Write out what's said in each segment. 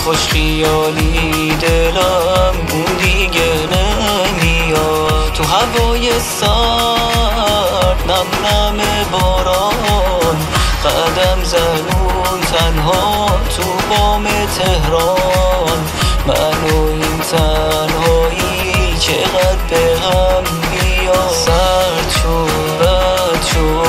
خوش خیالی دلم اون دیگه نمیاد. تو هوای سرد نم نم باران قدم زنون تنها تو بام تهران. من و این تنهایی چقدر به هم میاد. سرد شد رد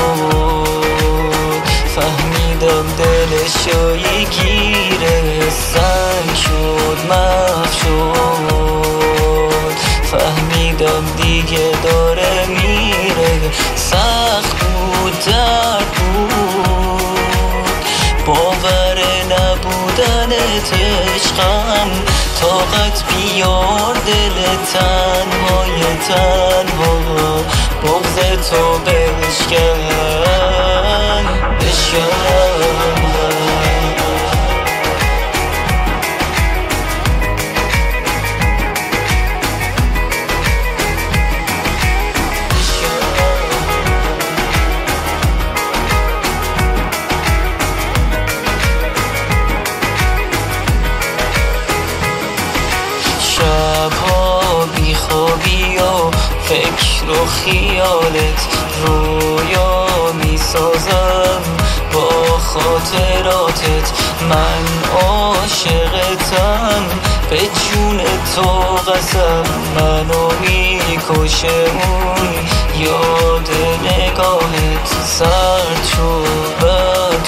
شد فهمیدم دلشو یه گیره سنگ شد محو شد. فهمیدم دیگه داره میره. سخت بود درد بود باور نبودنت عشقم. طاقت بیار دل تنهای تنها بغض تو بشکن بشکن. شبها بیخوابی و فکر و خیالت رویا میسازم با خاطراتت. من عاشقتم به جون تو قسم. منو میکشه اون یاد نگاهت. سرد شد رد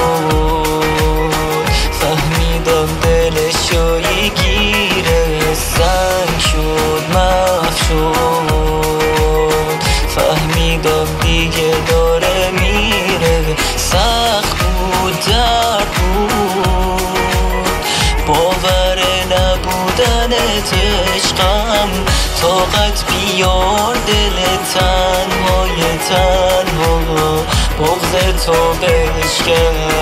شد فهمیدم دلشو یه گیره سنگ شد محو شد. فهمیدم دیگه داره میره. سخت بود درد بود باور نبودنت عشقم. طاقت بیار دل تنهای تنها بغض تو بشکن